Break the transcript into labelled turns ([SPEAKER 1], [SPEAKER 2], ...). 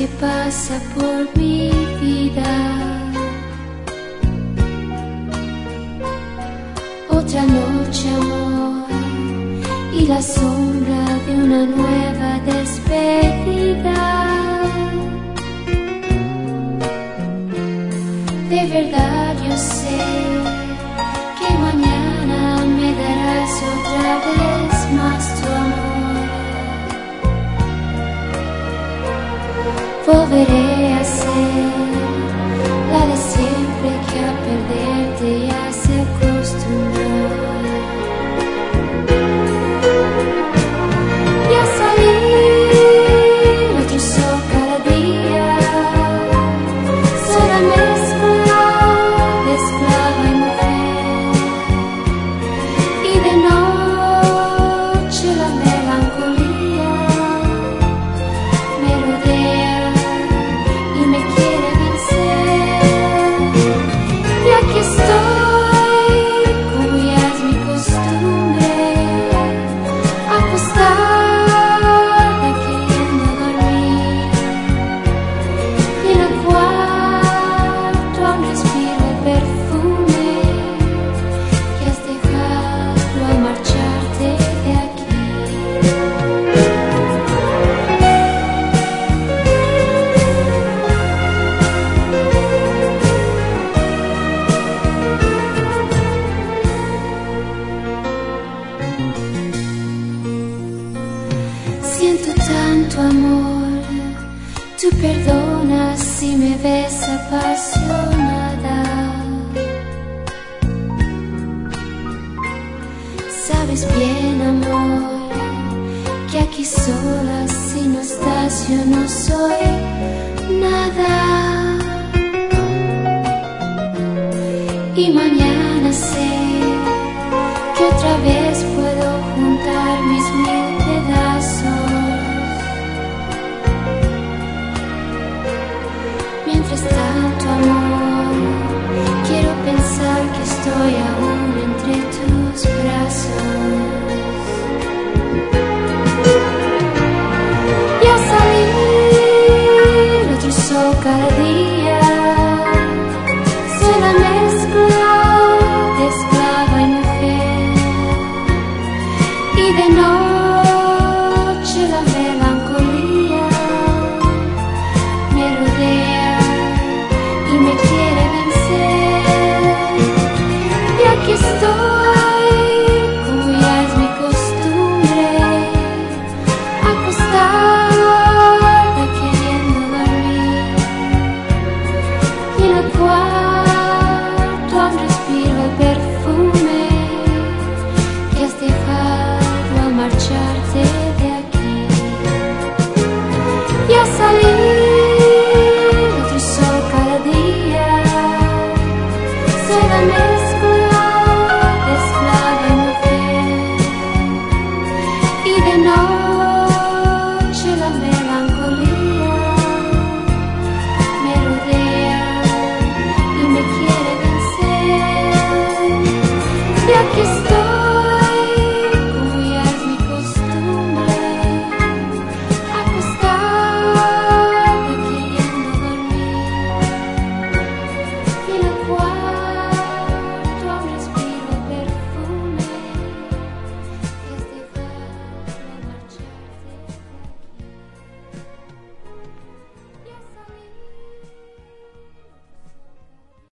[SPEAKER 1] que pasa por mi vida. Otra noche, amor, y la sombra de una nueva despedida. De verdad yo sé que mañana me darás otra vez más tu amor. Volveré a ser la de siempre que a perderte ya se acostumbró. Ya salí, lo trozo cada día, soy la mezcla de esclava y mujer, y de noche la melancolía me rodea y me quiere vencer. Y aquí estoy, como ya es mi costumbre, acostada queriendo dormir, y en el cuarto aún respiro el perfume que has dejado al marcharte de aquí. Siento tanto amor, tú perdonas si me ves apasionada. Sabes bien, amor, que aquí sola si no estás yo no soy nada. Y mañana sé que otra vez puedo juntar mis 1000 pedazos. Mientras tanto, amor, quiero pensar que estoy aún entre tus brazos. Ya salí, lo trozo cada día, soy la mezcla de esclava y mujer, y de noche la melancolía me rodea y me quiere vencer. Y aquí estoy, como ya es mi costumbre, acostada queriendo dormir, y en el cuarto aún respiro el perfume que has dejado al marcharte de aquí. Ya salí,